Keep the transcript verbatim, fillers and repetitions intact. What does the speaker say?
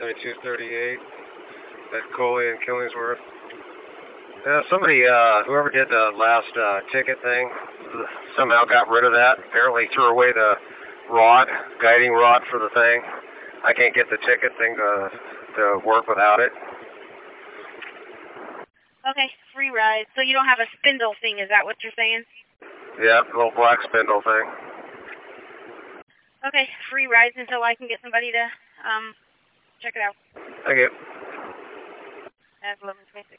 seventy-two thirty-eight at Coley and Killingsworth. Yeah, somebody, uh, whoever did the last uh, ticket thing, somehow got rid of that. Apparently threw away the rod, guiding rod for the thing. I can't get the ticket thing to, to work without it. Okay, free ride. So you don't have a spindle thing, is that what you're saying? Yeah, little black spindle thing. Okay, free rides until I can get somebody to um check it out. Thank you. That's eleven twenty-six.